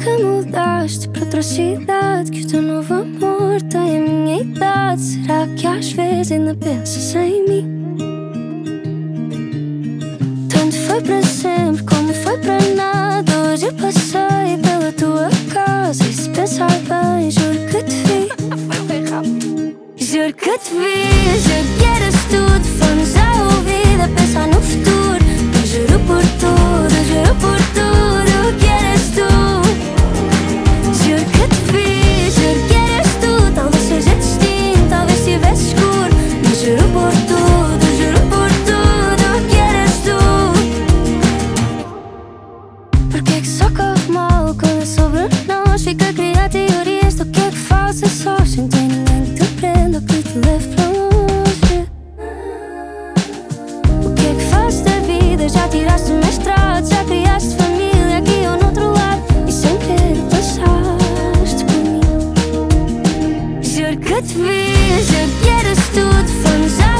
que mudaste para outra cidade, que o teu novo amor tem a minha idade. Será que às vezes ainda pensas em mim? Tanto foi para sempre como foi para nada. Hoje eu passei pela tua casa e se pensar bem, juro que te vi. Foi bem rápido. Juro que te vi, juro que eras tudo. Fones à ouvida a pensar no futuro. Eu juro por tudo que eras tu. Juro que te vi, juro que eras tu. Talvez seja destino, talvez estivesse escuro. Mas juro por tudo que eras tu. Porque é que só corre mal quando é sobre nós? Fica a criar teorias do que é que fazes só, sem ter ninguém que te prenda ou que te leve para longe. O que é que fazes da vida? Já tiraste o mestrado, já criaste família aqui ou no outro lado, e sem querer passaste por mim. Juro que te vi, juro que eras tudo. Fomos